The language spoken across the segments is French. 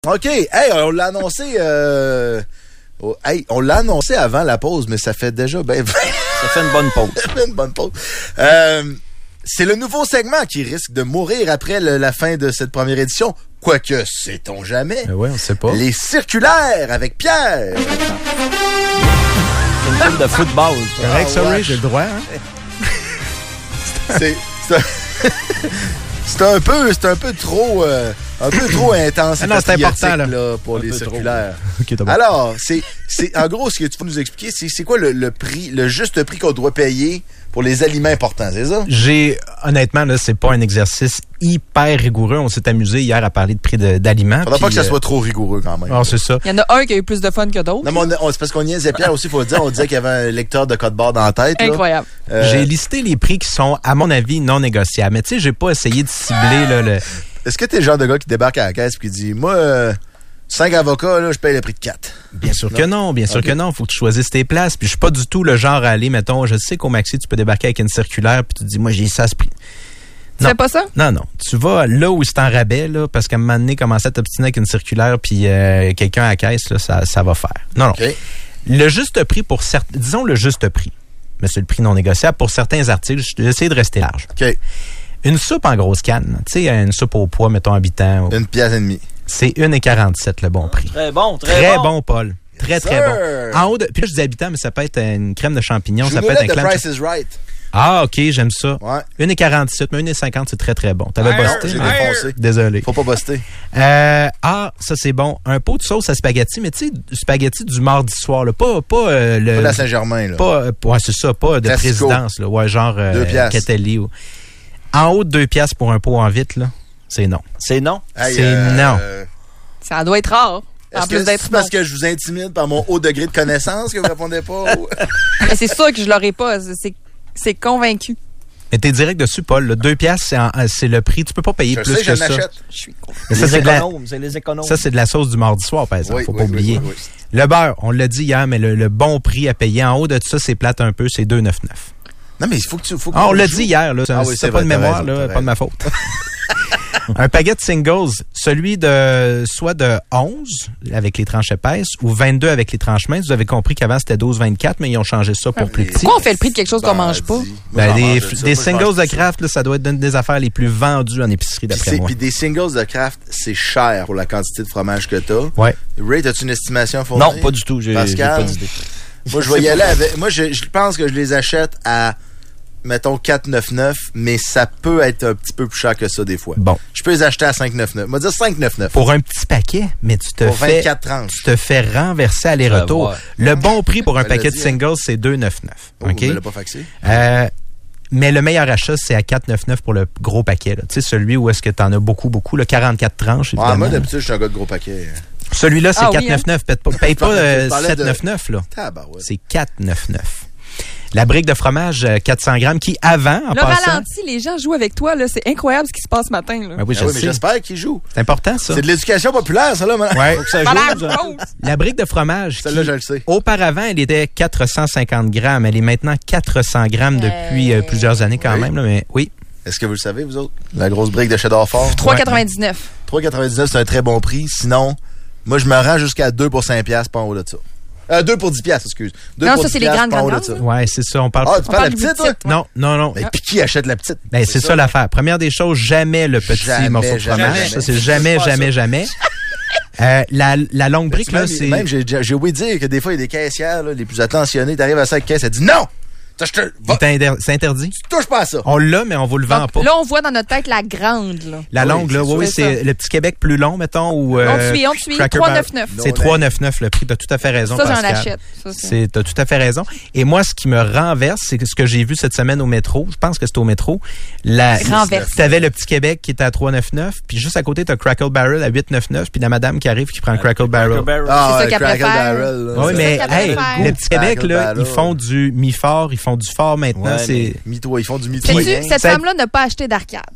OK. Hey, on l'a annoncé... on l'a annoncé avant la pause, mais ça fait déjà... Ça fait une bonne pause. Ça fait une bonne pause. C'est le nouveau segment qui risque de mourir après la fin de cette première édition. Quoique, sait-on jamais. Oui, on sait pas. Les circulaires avec Pierre. C'est une game de football. C'est correct, ça, Ray, j'ai le droit. Hein? C'est un peu trop intense. Non, c'est important là, pour les circulaires. Okay, alors, c'est en gros ce que tu peux nous expliquer, c'est quoi le prix, le juste prix qu'on doit payer pour les aliments importants, c'est ça? Honnêtement, là, c'est pas un exercice hyper rigoureux. On s'est amusé hier à parler de prix d'aliments. Faudra pas que ça soit trop rigoureux quand même. Ah, c'est ça. Il y en a un qui a eu plus de fun que d'autres. Non, mais c'est parce qu'on niaisait Pierre aussi, faut le dire. On disait qu'il y avait un lecteur de code barre dans la tête. Incroyable. J'ai listé les prix qui sont, à mon avis, non négociables. Mais tu sais, j'ai pas essayé de cibler là, le... Est-ce que t'es le genre de gars qui débarque à la caisse et qui dit, moi, 5 avocats, là, je paye le prix de 4? Bien sûr que non, bien sûr que non. Faut que tu choisisses tes places. Puis je suis pas du tout le genre à aller, mettons, je sais qu'au Maxi, tu peux débarquer avec une circulaire puis tu te dis, moi, j'ai ça à ce prix. Tu fais pas ça? Non. Tu vas là où c'est en rabais, là, parce qu'à un moment donné, commencer à t'obstiner avec une circulaire puis quelqu'un à la caisse, là, ça va faire. Non. Okay. Le juste prix pour certains, disons le juste prix, mais c'est le prix non négociable pour certains articles, j'ai essayé de rester large. OK. Une soupe en grosse canne, tu sais, une soupe au poids, mettons, habitant. 1,5 $. C'est 1,47 le bon prix. Très bon. Très bon, Paul. Très bon. En haut de, puis là, je dis habitant, mais ça peut être une crème de champignons, ça peut être un clam. Price is Right. Ah, OK, j'aime ça. Ouais. 1,47, mais 1,50, c'est très, très bon. T'avais busté? J'ai défoncé. Désolé. Faut pas buster. Ça, c'est bon. Un pot de sauce à spaghetti, mais tu sais, du spaghetti du mardi soir, là. Pas de la Saint-Germain, là. Ouais, c'est ça, pas de Classico. Présidence, là. Ouais, genre, 2 piastres. Catelli. Ou... En haut de 2 piastres pour un pot en vitre, là, c'est non. C'est non? Hey, c'est non. Ça doit être rare. En plus d'être parce que je vous intimide par mon haut degré de connaissance que vous répondez pas? Mais c'est sûr que je l'aurais pas. C'est convaincu. Mais t'es direct dessus, Paul. Là. 2 piastres, c'est le prix. Tu peux pas payer plus que ça. Je suis con. Mais ça, c'est les économes. Ça, c'est de la sauce du mardi soir, par exemple. Faut pas oublier. Oui. Le beurre, on l'a dit hier, mais le bon prix à payer en haut de ça, c'est plate un peu, c'est 2,99. Non, mais il faut que tu... on l'a dit hier, là. C'est pas vrai, de mémoire, raison, là, pas de ma faute. Un paquet de singles, celui de soit de 11 avec les tranches épaisses ou 22 avec les tranches minces. Vous avez compris qu'avant c'était 12-24, mais ils ont changé ça pour plus petit. Pourquoi on fait le prix de quelque chose qu'on mange pas? Des singles de Kraft, là, ça doit être une des affaires les plus vendues en épicerie d'après moi. Puis des singles de Kraft, c'est cher pour la quantité de fromage que t'as. Ouais. Ray, as-tu une estimation fournie? Non, pas du tout. J'ai pas d'idée. Moi, je vais y aller avec... Moi, je pense que je les achète à... mettons 4,99, mais ça peut être un petit peu plus cher que ça des fois. Bon. Je peux les acheter à 5,99. On va dire 5,99. Pour un petit paquet, mais tu te fais renverser aller-retour. Le bon prix pour un paquet de singles, c'est 2,99. OK? Vous l'avez pas faxé? Mais le meilleur achat, c'est à 4,99 pour le gros paquet. Tu sais, celui où est-ce que tu en as beaucoup, le 44 tranches, évidemment. Moi, d'habitude, je suis un gars de gros paquet. Celui-là, c'est 4,99. Paye pas 7,99, là. Tabarouette. C'est 4,99. La brique de fromage 400 grammes qui, avant, en le passant... ralenti, les gens jouent avec toi. Là, c'est incroyable ce qui se passe ce matin. Là. Ben oui, mais j'espère qu'ils jouent. C'est important, ça. C'est de l'éducation populaire, ça, là. Ouais. Faut que ça joue. La brique de fromage, celle-là, je le sais. Auparavant, elle était 450 grammes. Elle est maintenant 400 grammes depuis plusieurs années quand même. Là, mais oui. Est-ce que vous le savez, vous autres? La grosse brique de cheddar fort. 3,99. 3,99, c'est un très bon prix. Sinon, moi, je me rends jusqu'à 2 pour 5 piastres, pas en haut de ça. 2 pour 10 piastres, excuse. 2 non, pour ça, 10 c'est les grandes. Ouais, c'est ça. On parle tu parles de la petite, toi? Non. Mais puis qui achète la petite? Ben, c'est ça l'affaire. Première des choses, jamais le petit morceau de fromage. Ça, c'est jamais. La longue brique, là, c'est... Même, j'ai oublié de dire que des fois, il y a des caissières, là, les plus attentionnées, t'arrives à ça avec caisse, elle dit non! C'est interdit. Tu touches pas à ça. On l'a, mais on vous le vend pas. Là, on voit dans notre tête la grande. Là. La longue, là, oui, c'est le petit Québec plus long, mettons. Ou, on te suit. 3,99. C'est 3,99 le prix. T'as tout à fait raison, ça, Pascal. j'en achète. T'as tout à fait raison. Et moi, ce qui me renverse, c'est ce que j'ai vu cette semaine au métro. Je pense que c'était au métro. T'avais le petit Québec qui était à 3,99. Puis juste à côté, t'as Crackle Barrel à 8,99. Puis la madame qui arrive qui prend Crackle Barrel. C'est ça qu'elle préfère. Oui, mais le petit Québec, là, ils font du mi-fort, ils font du fort maintenant. Ils font du mitoyen. Cette femme-là n'a pas acheté d'arcade.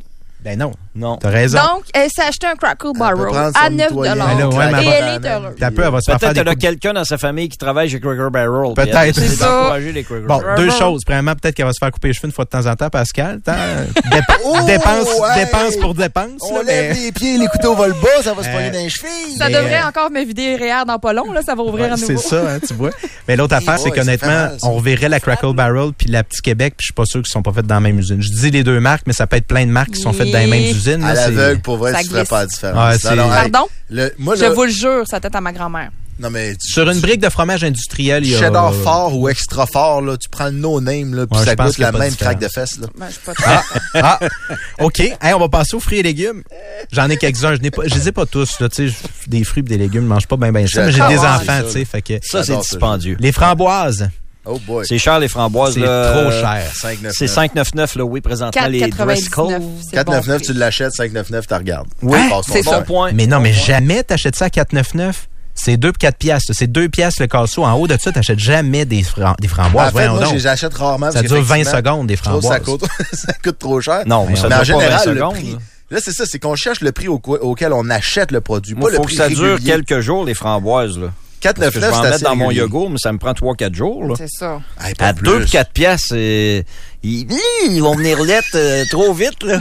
Ben non. Non. T'as raison. Donc, elle s'est acheté un Cracker Barrel à 9 $. Ben là, ouais, et elle est heureuse. T'as peu, elle va se faire Peut-être des qu'elle a coups. quelqu'un dans sa famille qui travaille chez Cracker Barrel. Peut-être. C'est ça. Encourager les Cracker Bon, Barrel. deux choses. Premièrement, peut-être qu'elle va se faire couper les cheveux une fois de temps en temps, Pascal. Oh, Dépense ouais. pour dépense. On là, lève mais... les pieds, les couteaux volent bas, ça va se poigner dans les chevilles. Ça Mais, devrait encore me vider REER dans pas long, là. Ça va ouvrir à nouveau. C'est ça, hein, tu vois. Mais l'autre affaire, c'est ouais, ça qu'honnêtement, fait mal, ça. on reverrait la Crackle Barrel puis la Petit Québec, puis je suis pas sûr qu'ils sont pas faites dans la même usine. Je dis les deux marques, mais ça peut être plein de marques qui sont faites dans les mêmes usines. À là, c'est- l'aveugle, pour vrai, Ça tu ferais glisse. pas la différence. Ah, c'est- Non, hey, Pardon? moi, Je là, vous le jure, ça tête à ma grand-mère. non, mais Sur une brique de fromage industriel, il y a... cheddar fort ou extra fort, là, tu prends le no-name, là, puis Ouais, ça je pense goûte qu'il y a la pas de même craque de différence. fesses, là. Ben, je suis pas très Ah, OK. Hey, on va passer aux fruits et légumes. J'en ai quelques-uns. Je les ai pas tous, là, tu sais. Des fruits et des légumes, je mange pas bien ça, mais j'ai Ah des ouais, enfants, c'est ça, tu sais. Fait que... Ça, c'est J'adore ça, dispendieux. Les framboises, Oh boy. C'est cher, les framboises. c'est là. trop cher. 5,99. C'est 5,99, là, oui, présentement, les Driscoll. 4,99. C'est bon 4,99, prix. tu l'achètes, 5,99, tu regardes. Oui, Passe ton c'est temps. ça. Bon point. Mais non, Bon mais point. jamais t'achètes ça à 4,99. C'est 2 pour 4 piastres. C'est 2 piastres le casseau. En haut de ça, t'achètes jamais des framboises. En fait, Voyons moi, donc. je les achète rarement. Ça parce dure 20 qu'effectivement, secondes, des je trouve que framboises. ça coûte trop cher. Non, mais ça Mais en dure pas 20 général, le secondes. prix. là. Là, c'est ça, c'est qu'on cherche le prix auquel on achète le produit. Moi, pas le faut que prix ça dure régulier. quelques jours, les framboises, là. Parce que je 4,99, vais en c'est mettre assez dans mon régulier. yogourt, mais ça me prend 3-4 jours, là. C'est ça. Hey, pas À plus. 2 4 piastres, ils vont venir lettres trop vite, là.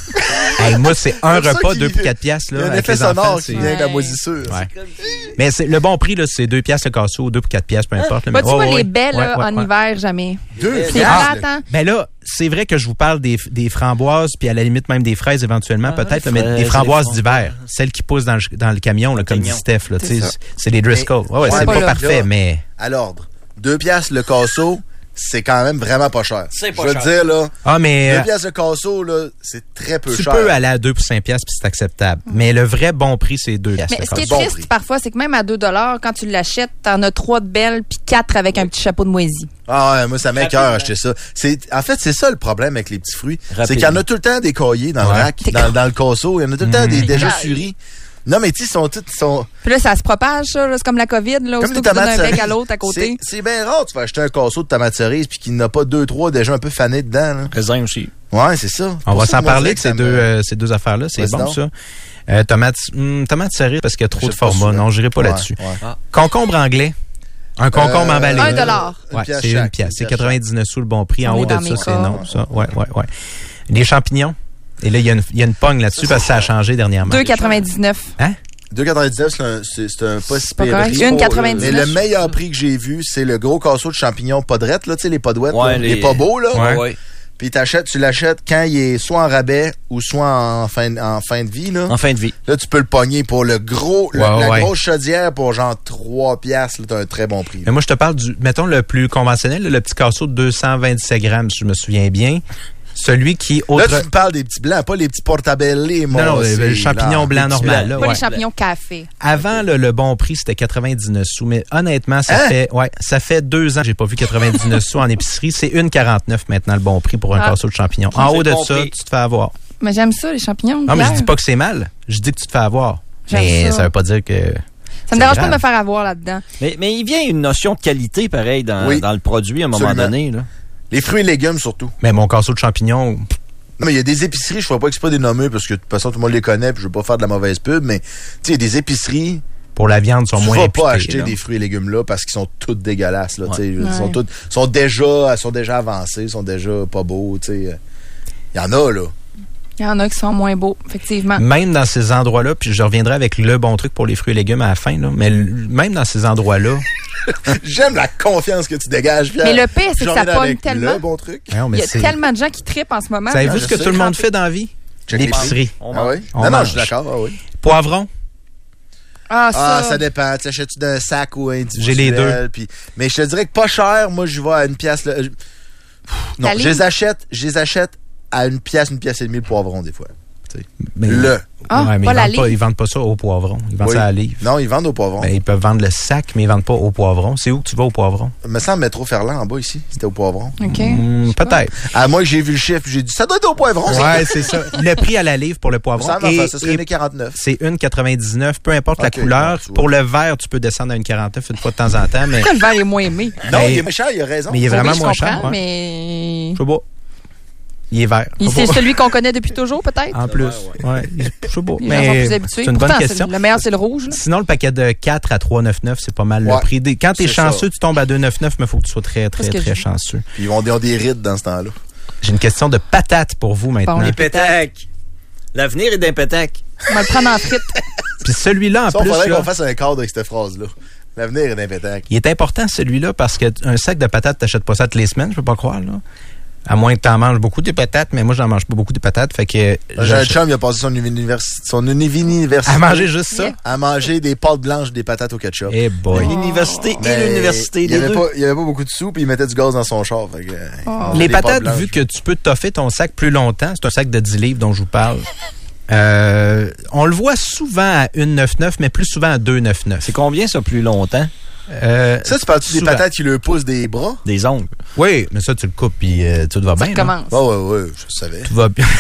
Hey, moi, c'est un C'est ça repas, qui- 2 pour 4 piastres. Il y Là, a un avec effet les enfants, sonore c'est- qui vient de la Ouais. moisissure. Ouais. Mais c'est, le bon prix, là, c'est 2 piastres le casseau, 2 pour 4 piastres, peu importe. là, mais- Pas-tu ouais, pas ouais, les belles, ouais, là, ouais, en ouais. hiver, jamais. Deux C'est piastres, plate, hein? Ben là, c'est vrai que je vous parle des framboises, puis à la limite même des fraises éventuellement, peut-être, les là, mais fraises, des framboises les d'hiver. Celles qui poussent dans le camion, là, comme dit camion. Steph. Là, tu sais, ça. c'est les Driscoll. Ouais, Ouais, c'est mais pas là, parfait, mais... À l'ordre. 2 piastres le casseau, c'est quand même vraiment pas cher. C'est pas Je veux cher. dire, là, Ah, mais... 2 piastres le casseau, là, c'est très peu tu cher. peux aller à 2 pour 5 piastres, puis c'est acceptable. Mais le vrai bon prix, c'est 2 piastres Mais le ce qui est casseau. Bon triste prix. parfois, c'est que même à 2 $, quand tu l'achètes, t'en as 3 de belles puis 4 avec un petit chapeau de moisi. Ah ouais, moi, ça m'écoeure Rapidement. acheter ça. En fait, c'est ça le problème avec les petits fruits. C'est Rapidement. qu'il y en a tout le temps des cahiers dans Ouais. le rack, dans le casseau. Il y en a tout le temps des déjà suris. Non, mais tu sais, ils sont tous... Puis là, ça se propage, ça. là. C'est comme la COVID, là. Comme Aussitôt des que tu donnes tomates un bec cerises. à l'autre à côté. C'est bien rare, tu vas acheter un casseau de tomates cerises puis qu'il n'a pas 2-3 déjà un peu fanés dedans. Là. Raisin aussi. Ouais, c'est ça. On Pour va ça s'en que moi, parler je de dirais ces deux affaires-là. C'est Vas-y bon, donc. ça. Tomates cerises parce qu'il y a trop de J'achète pas formats. souvent. Non, j'irai pas Ouais, là-dessus. ouais. Concombre anglais. Un concombre emballé. $1. $1. Une Ouais, pièce c'est chaque, une pièce. C'est une pièce 99 sous le bon prix. En On haut est de dans ça, mes c'est cas. non. Ça. Ouais. Les champignons. Et là, il y a une pogne là-dessus parce que ça a changé dernièrement. 2,99. Hein? 2,99, c'est un pas si pas pire correct. prix. 1,99. Mais le meilleur prix que j'ai vu, c'est le gros casseau de champignons pas drettes, là, tu sais, les pas douettes, Ouais, là, les pas beaux, là. Ouais. Ouais. Puis tu l'achètes quand il est soit en rabais ou soit en fin de vie, là. En fin de vie. Là, tu peux le pogner pour le gros, la Ouais. grosse chaudière pour genre 3 piastres, là, t'as un très bon prix. Mais moi, je te parle mettons, le plus conventionnel, là, le petit casseau de 227 grammes, si je me souviens bien. Celui qui... Là, tu me parles des petits blancs, pas les petits portabelli, moi. Non, le champignon blanc normal, là. Pas Ouais. les champignons café. Avant, le bon prix, c'était 99 sous. Mais honnêtement, ça fait 2 ans que j'ai pas vu 99 sous en épicerie. C'est 1,49 maintenant le bon prix pour un Ah. casseau de champignons. En C'est haut de bon ça, prix. tu te fais avoir. Mais j'aime ça, les champignons. Non, mais je clair. dis pas que c'est mal. Je dis que tu te fais avoir. J'aime Mais ça. ça veut pas dire que... Ça me c'est dérange pas grave. de me faire avoir là-dedans. Mais il vient une notion de qualité, pareil, dans le produit à un moment Absolument. donné, là. Les fruits et légumes, surtout. Mais mon casseau de champignons... Non, mais il y a des épiceries, je ne pas que c'est pas des nommés parce que de toute façon, tout le monde les connaît puis je veux pas faire de la mauvaise pub, mais tu sais, il y a des épiceries, Pour la viande, sont tu moins vas imputés, pas acheter là. des fruits et légumes là parce qu'ils sont tous dégueulasses, là, Ouais. tu sais. Ils sont Ouais. tous, sont déjà avancés, sont déjà pas beaux, tu sais. Il y en a, là. Il y en a qui sont moins beaux, effectivement. Même dans ces endroits-là, puis je reviendrai avec le bon truc pour les fruits et légumes à la fin, là, mais même dans ces endroits-là... J'aime la confiance que tu dégages, Pierre. Mais le pire, c'est que J'en ça reviens pogne avec tellement. le bon truc. Non, mais Il y a c'est- tellement de gens qui trippent en ce moment. Savez-vous je ce que sais. tout le monde fait dans la vie? Check les L'épicerie. On Ah mange. oui? On Non, mange. je suis d'accord, ah oui. Poivron. Ah, Ah, ça. ça dépend. Tu achètes-tu d'un sac ou individuel? J'ai les deux. Puis, mais je te dirais que pas cher, moi, je vais à une pièce. Là, non, La je les achète à une pièce et demie le poivron, des fois. Mais- Le. Ah, Ouais, mais pas la ils vendent pas ça au poivron. Ils vendent Oui. ça à la livre. Non, ils vendent au poivron. Ben, ils peuvent vendre le sac, mais ils vendent pas au poivron. C'est où que tu vas au poivron? Il me semble métro Ferland en bas ici. C'était au poivron. OK. Peut-être. À moi, j'ai vu le chiffre, j'ai dit, ça doit être au poivron, ça. Ouais, c'est ça. Le prix à la livre pour le poivron. Ça serait 1,49. C'est 1,99, peu importe la Ok, couleur. bon, tu vois. Pour le vert, tu peux descendre à 1,49 une fois de temps en temps, mais, Pourquoi le verre est moins aimé? Non, Mais- il est moins cher, il a raison. mais il est vraiment Oui, je moins comprends, cher. Ouais. mais... Je sais pas. Il est vert. C'est celui qu'on connaît depuis toujours, peut-être? En plus. Ouais. Je sais pas. Les gens sont plus habitués. C'est une bonne question. Le meilleur, c'est le rouge. Là. Sinon, le paquet de 4 à 3,99, c'est pas mal le prix. Quand t'es chanceux, tu tombes à 2,99, mais il faut que tu sois très, très, très chanceux. Puis ils ont des rides dans ce temps-là. J'ai une question de patates pour vous maintenant. Les pétacs. L'avenir est d'un pétac. On va le prendre en frites. Puis celui-là, en plus... Il faudrait qu'on fasse un cadre avec cette phrase-là. L'avenir est d'un pétac. Il est important, celui-là, parce qu'un sac de patates, t'achètes pas ça toutes les semaines, je peux pas croire, là. À moins que t'en manges beaucoup de patates, mais moi, j'en mange pas beaucoup de patates, fait que... J'ai un chum, il a passé son université... À manger juste ça? À manger des pâtes blanches, des patates au ketchup. Eh boy. L'université et l'université, il y avait pas beaucoup de sous, puis il mettait du gaz dans son char. Fait que, les patates, vu que tu peux toffer ton sac plus longtemps, c'est un sac de 10 livres dont je vous parle. On le voit souvent à 1,99, mais plus souvent à 2,99. C'est combien ça plus longtemps? Ça, tu parles-tu des patates qui le poussent des bras? Des ongles. Oui, mais ça, tu le coupes puis tout va bien. Ça commence. Ouais, je savais. Tout va bien.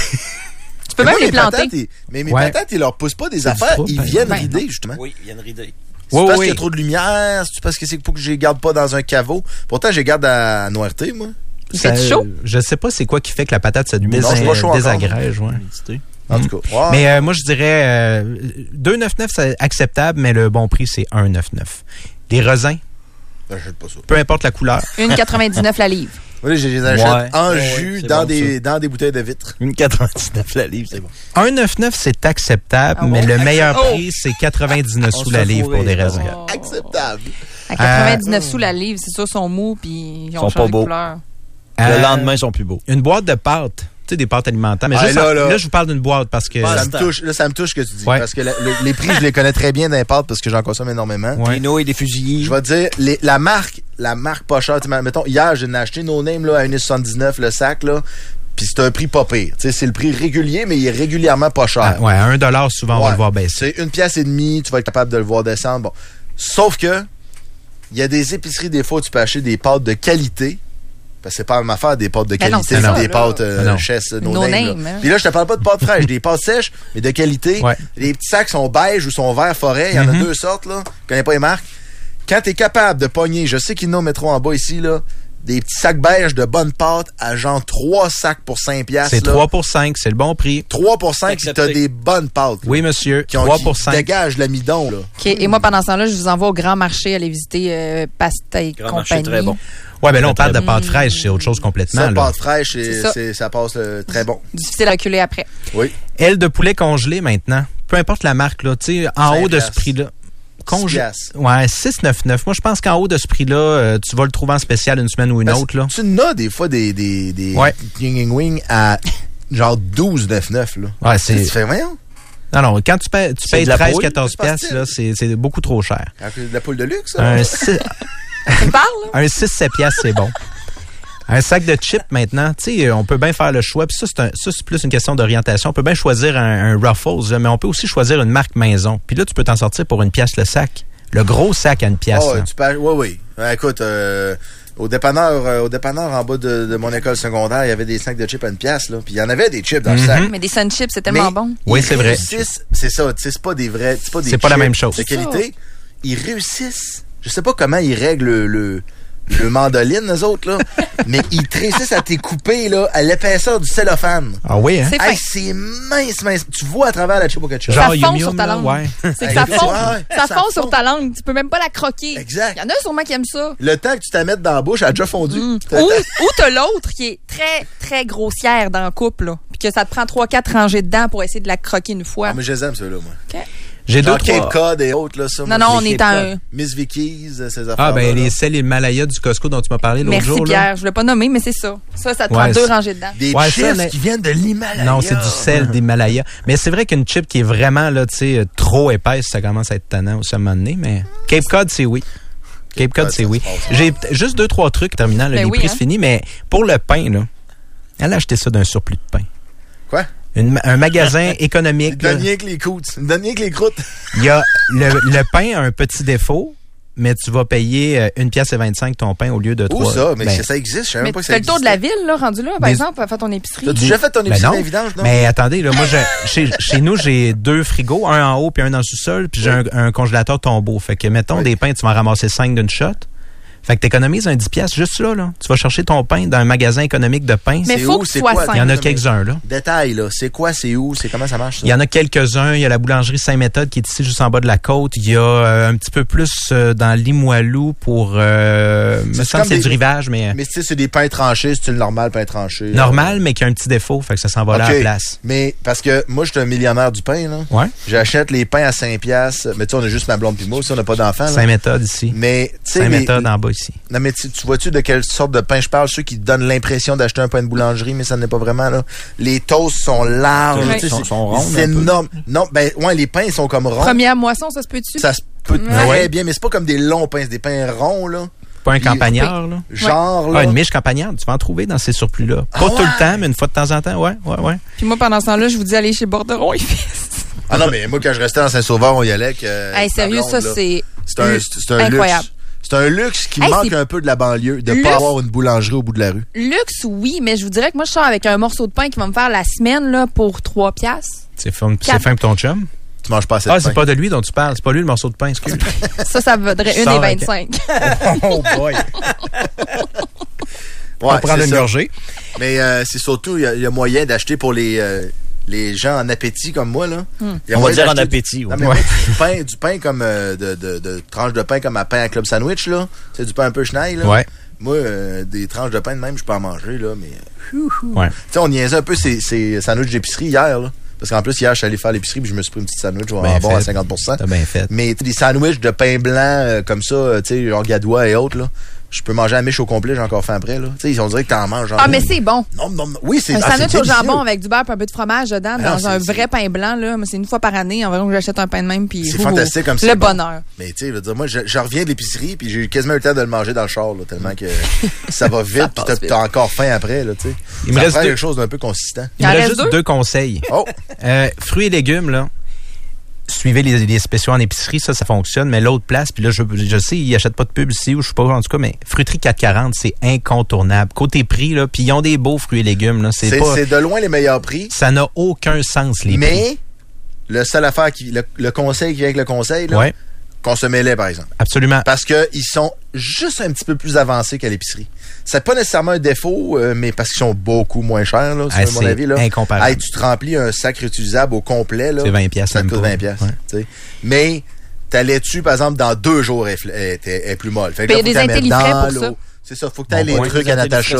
Tu peux même les planter. Mais mes patates, ils leur poussent pas des affaires, ils viennent rider, justement. Oui, ils viennent rider. C'est parce qu'il y a trop de lumière, c'est parce que c'est pour que je les garde pas dans un caveau. Pourtant, je les garde à noirté, moi. Il fait chaud? Je sais pas c'est quoi qui fait que la patate se désagrège. En tout cas. Ouais. Mais moi, je dirais 2,99, c'est acceptable, mais le bon prix, c'est 1,99. Les raisins, j'achète pas ça. Peu importe la couleur. 1,99 la livre. Oui, je les achète en jus dans des bouteilles de vitre. 1,99 la livre, c'est bon. 1,99, c'est acceptable, mais le meilleur prix, c'est 99 sous la livre pour des raisins. Acceptable. À 99 sous la livre, c'est sûr, sont mous puis ils ont changé de couleur. Le lendemain, ils sont plus beaux. Une boîte de pâtes. Tu sais, des pâtes alimentaires. Mais là, je vous parle d'une boîte parce que... Ça me touche ce que tu dis. Ouais. Parce que les prix, je les connais très bien dans les pâtes parce que j'en consomme énormément. Ouais. Des nouilles, des fusillés. Je vais te dire, la marque pas chère. Mettons, hier, j'ai acheté No Name là, à 1,79 le sac, là. Puis c'est un prix pas pire. T'sais, c'est le prix régulier, mais il est régulièrement pas cher. Ouais, à $1, souvent, on va le voir baisser. C'est 1,5 pièce, tu vas être capable de le voir descendre. Bon. Sauf que, il y a des épiceries, des fois, tu peux acheter des pâtes de qualité. Parce que c'est pas ma affaire des pâtes de qualité, c'est des pâtes Chess, No Name. Puis là, je te parle pas de pâtes fraîches, des pâtes sèches, mais de qualité. Ouais. Les petits sacs sont beige ou sont vert forêt. Il y en a deux sortes, là. Je connais pas les marques. Quand t'es capable de pogner, je sais qu'ils nous mettront en bas ici, là, des petits sacs beige de bonnes pâtes à genre 3 sacs pour 5 piastres. C'est 3 pour 5, c'est le bon prix. 3 pour 5, puis t'as des bonnes pâtes. Là, oui, monsieur. 3 pour 5. Dégage l'amidon, là. OK. Et moi, pendant ce temps-là, je vous envoie au Grand Marché aller visiter Pasta et Grand compagnie. Marché, très bon. Ouais, ben là, on parle de pâtes fraîches, c'est autre chose complètement. Ça, pâtes fraîches, ça passe très bon. Difficile à reculer après. Oui. Aile de poulet congelée maintenant. Peu importe la marque, là, tu sais, en haut de ce prix-là. Ouais, 6,99. Moi, je pense qu'en haut de ce prix-là, tu vas le trouver en spécial une semaine ou une autre, là. Tu n'as des fois des Ying Wing à genre 12,99, là. Ouais, c'est. Tu fais, voyons? Non, quand tu payes 13-14 piastres, là, c'est beaucoup trop cher. De la poule de luxe, Tu me parles, là? Un 6-7 piastres, c'est bon. Un sac de chips maintenant, tu sais, on peut bien faire le choix. Puis ça, c'est plus une question d'orientation. On peut bien choisir un Ruffles, mais on peut aussi choisir une marque maison. Puis là, tu peux t'en sortir pour 1 piastre le sac. Le gros sac à 1 piastre. Oui. Écoute, au dépanneur en bas de mon école secondaire, il y avait des sacs de chips à 1 piastre, là. Puis il y en avait des chips dans le sac. Mais des Sun Chips, c'est tellement bon. Oui, c'est vrai. C'est ça, c'est pas des vrais, c'est pas des chips pas la même chose. De qualité. Ils réussissent. Je sais pas comment ils règlent le mandoline, eux autres, là. Mais ils tressissent à tes coupés, là, à l'épaisseur du cellophane. Ah oui, hein? C'est mince. Tu vois à travers la chip au ketchup. Ça fond sur ta langue. Ouais. C'est que ça fond sur ta langue. Tu peux même pas la croquer. Exact. Il y en a sûrement qui aiment ça. Le temps que tu t'as mettes dans la bouche, elle a déjà fondu. Ou t'as l'autre qui est très, très grossière dans le couple, là. Puis que ça te prend 3-4 rangées dedans pour essayer de la croquer une fois. Ah, mais je les aime, ceux-là, moi. OK. J'ai genre Cape Cod et autres, là, ça. Non, on est en... Miss Vicky's, ces affaires. Ah, ben, les sels Himalaya du Costco dont tu m'as parlé l'autre jour. Merci, Pierre. Je voulais pas nommer, mais c'est ça. Ça te prend 2 rangées dedans. Des chips qui viennent de l'Himalaya. Non, c'est du sel d'Himalaya. Mais c'est vrai qu'une chip qui est vraiment, là, tu sais, trop épaisse, ça commence à être tannant aussi à un moment donné, mais Cape Cod, c'est oui. Cape Cod, c'est oui. J'ai juste 2-3 trucs terminant, là, les prix finis, mais pour le pain, là, elle a acheté ça d'un surplus de pain. Quoi? Un magasin économique. Donne rien que les croûtes. Donne rien que les croûtes. Il y a le pain a un petit défaut, mais tu vas payer 1,25 ton pain au lieu de 3. Où ça? Mais ça existe. Je sais même pas que ça existe. Tu fais le tour de la ville, là, rendu là, par exemple, à faire ton épicerie. T'as déjà fait ton épicerie dans les vidanges, non? Mais attendez, là, moi, chez nous, j'ai 2 frigos, un en haut puis un dans le sous-sol, puis j'ai un congélateur tombeau. Fait que, mettons, des pains, tu vas en ramasser 5 d'une shot. Fait que t'économises un 10$ juste là. Tu vas chercher ton pain dans un magasin économique de pain. Mais faut que tu sois simple. Il y en a quelques-uns, là. Détail, là. C'est quoi, c'est où, c'est comment ça marche, ça? Il y en a quelques-uns. Il y a la boulangerie Saint-Méthode qui est ici, juste en bas de la côte. Il y a un petit peu plus dans Limoilou pour... me semble que c'est du rivage, mais... Mais tu sais, c'est des pains tranchés, c'est le normal pain tranché. Normal, mais qui a un petit défaut. Fait que ça s'en va là à la place. Mais parce que moi, je suis un millionnaire du pain, là. Ouais. J'achète les pains à 5$. Mais tu sais, on a juste ma blonde pis moi, si on n'a pas d'enfants. Saint-Méthode ici. Mais, tu sais. Saint-Méthode en bas ici. Non, mais tu vois-tu de quelle sorte de pain je parle? Ceux qui donnent l'impression d'acheter un pain de boulangerie, mais ça n'est pas vraiment, là. Les toasts sont larges. Ils sont ronds. C'est énorme. Non, ben, ouais, les pains sont comme ronds. Première moisson, ça se peut-tu? Ça se peut très bien, mais c'est pas comme des longs pains, c'est des pains ronds, là. Pas un campagnard, là. Genre, là. Ah, une miche campagnarde, tu vas en trouver dans ces surplus-là. Pas tout le temps, mais une fois de temps en temps, ouais. Puis moi, pendant ce temps-là, je vous dis aller chez Borderon et Fils. Ah non, mais moi, quand je restais dans Saint-Sauveur, on y allait. Hey, sérieux, ça, c'est un incroyable. Luxe. C'est un luxe qui manque un peu de la banlieue, de pas avoir une boulangerie au bout de la rue. Luxe, oui, mais je vous dirais que moi, je sors avec un morceau de pain qui va me faire la semaine là, pour 3$. C'est fin pour ton chum? Tu manges pas assez de pain. Ah, c'est pas de lui dont tu parles. C'est pas lui le morceau de pain, excuse. Ça vaudrait 1,25$. Oh boy! On va prendre une gorgée. Mais c'est surtout, il y a moyen d'acheter pour les gens en appétit comme moi, là. On va dire en appétit, oui. Du pain comme de tranches de pain comme à pain à club sandwich, là. C'est du pain un peu schneid, là. Ouais. Moi, des tranches de pain de même, je peux en manger, là, mais... Ouais. Tu sais, on niaisait un peu ces sandwichs d'épicerie hier, là. Parce qu'en plus, hier, je suis allé faire l'épicerie puis je me suis pris une petite sandwich en bon à 50%. T'as bien fait. Mais des sandwichs de pain blanc comme ça, tu sais, genre gadois et autres, là. Je peux manger la miche au complet, j'ai encore faim après, là. Tu sais, on dirait que t'en manges. Mais c'est bon. Non, oui, c'est un sandwich c'est au jambon avec du beurre et un peu de fromage dedans, dans un vrai pain blanc, là. Moi, c'est une fois par année, environ que j'achète un pain de même, puis c'est fantastique comme ça. Le bonheur. Mais tu sais, je veux dire, moi, je reviens de l'épicerie, puis j'ai eu quasiment eu le temps de le manger dans le char, là, tellement que ça va vite, puis t'as encore faim après, là, tu sais. Il me reste quelque chose d'un peu consistant. Il me reste juste 2 conseils. Oh! Fruits et légumes, là. Suivez les spéciaux en épicerie, ça fonctionne, mais l'autre place, puis là, je sais, ils achètent pas de pub ici, ou je sais pas, en tout cas, mais Fruiterie 440, c'est incontournable. Côté prix, là, puis ils ont des beaux fruits et légumes, là. C'est de loin les meilleurs prix. Ça n'a aucun sens, les prix. Mais, le seul affaire, le conseil qui vient avec le conseil, là, consommer-les, par exemple. Absolument. Parce qu'ils sont juste un petit peu plus avancés qu'à l'épicerie. C'est pas nécessairement un défaut, mais parce qu'ils sont beaucoup moins chers, là, à mon avis. Là. Incomparable. Hey, tu te remplis un sac réutilisable au complet, là. C'est 20$. Ça te coûte 20$. Ouais. Mais ta laitue, par exemple, dans 2 jours, est plus molle. Fait que il y a des intellifrais pour ça. C'est ça, faut que tu aies les trucs à Natacha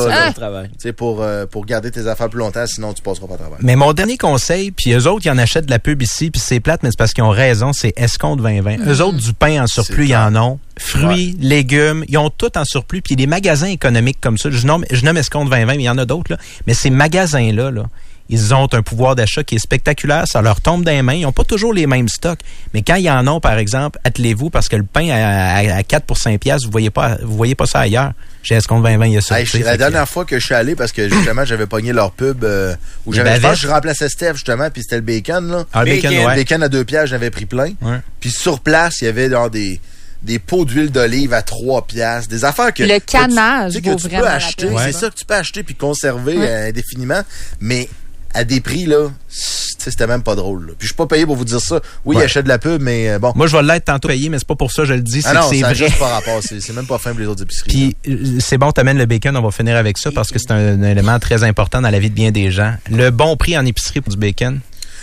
pour garder tes affaires plus longtemps, sinon tu passeras pas à travers. Mais mon dernier conseil, puis eux autres, ils en achètent de la pub ici, puis c'est plate, mais c'est parce qu'ils ont raison, c'est Escompte 2020. Eux autres, du pain en surplus, ils en ont. Fruits, légumes, ils ont tout en surplus. Puis les magasins économiques comme ça, je nomme Escompte 2020, mais il y en a d'autres, là. Mais ces magasins-là, ils ont un pouvoir d'achat qui est spectaculaire. Ça leur tombe dans les mains. Ils n'ont pas toujours les mêmes stocks. Mais quand ils en ont, par exemple, attelez-vous parce que le pain à 4 pour 5$, vous voyez pas ça ailleurs. Chez Escompte 2020, il y a ça. La dernière fois que je suis allé, parce que justement, j'avais pogné leur pub où je remplaçais Steph, justement, puis c'était le bacon, là. Ah, le bacon à 2$, j'avais pris plein. Ouais. Puis sur place, il y y avait des pots d'huile d'olive à 3$. Des affaires que... Le canage que tu peux acheter. C'est ça que tu peux acheter puis conserver indéfiniment. Mais à des prix, là, c'était même pas drôle. Là. Puis je suis pas payé pour vous dire ça. Oui, il achète de la pub, mais bon. Moi, je vais l'être tantôt payé, mais c'est pas pour ça que je le dis. C'est c'est vrai. Juste par rapport. C'est même pas fin pour les autres épiceries. Puis c'est bon, t'amènes le bacon, on va finir avec ça parce que c'est un élément très important dans la vie de bien des gens. Le bon prix en épicerie pour du bacon.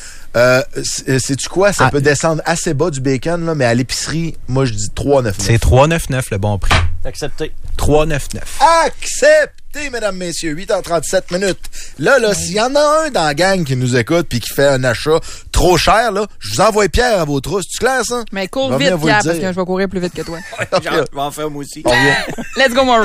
Sais-tu quoi? Ça peut descendre assez bas du bacon, là, mais à l'épicerie, moi, je dis 3,99. C'est 3,99 le bon prix. Accepté. 3,99. Accepté, mesdames, messieurs. 8h37 minutes. Là, s'il y en a un dans la gang qui nous écoute puis qui fait un achat trop cher, là, je vous envoie Pierre à vos trousses. C'est clair, ça? Mais cours vite, Pierre, parce que je vais courir plus vite que toi. Je vais en faire moi aussi. Let's go, Mauro.